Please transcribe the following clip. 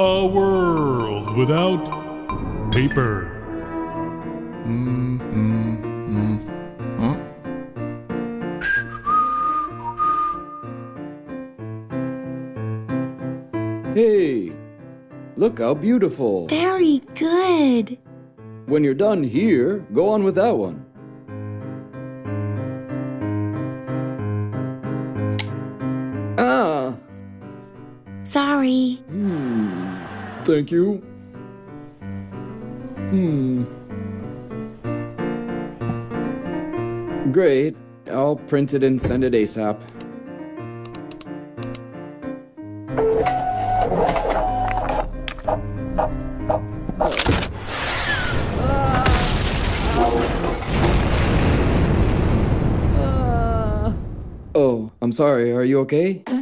A world without paper. Huh? Hey, look how beautiful. Very good. When you're done here, go on with that one. Ah, Sorry. thank you. Great. I'll print it and send it ASAP. Oh, I'm sorry. Are you okay?